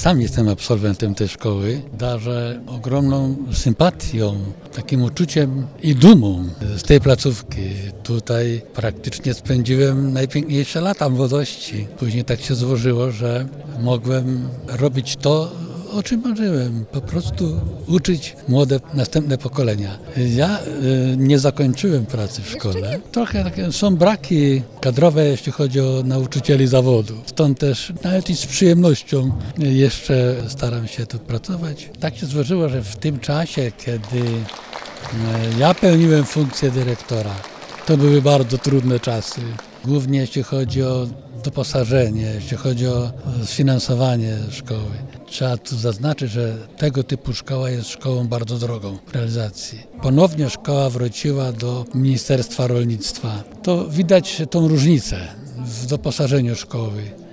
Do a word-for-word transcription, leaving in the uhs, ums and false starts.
sam jestem absolwentem tej szkoły, darzę ogromną sympatią, takim uczuciem i dumą z tej placówki. Tutaj praktycznie spędziłem najpiękniejsze lata młodości. Później tak się złożyło, że mogłem robić to, o czym marzyłem, po prostu uczyć młode, następne pokolenia. Ja y, nie zakończyłem pracy w szkole. Trochę takie są braki kadrowe, jeśli chodzi o nauczycieli zawodu. Stąd też nawet i z przyjemnością jeszcze staram się tu pracować. Tak się złożyło, że w tym czasie, kiedy y, ja pełniłem funkcję dyrektora, to były bardzo trudne czasy. Głównie jeśli chodzi o doposażenie, jeśli chodzi o sfinansowanie szkoły. Trzeba tu zaznaczyć, że tego typu szkoła jest szkołą bardzo drogą w realizacji. Ponownie szkoła wróciła do Ministerstwa Rolnictwa. To widać tą różnicę w doposażeniu szkoły.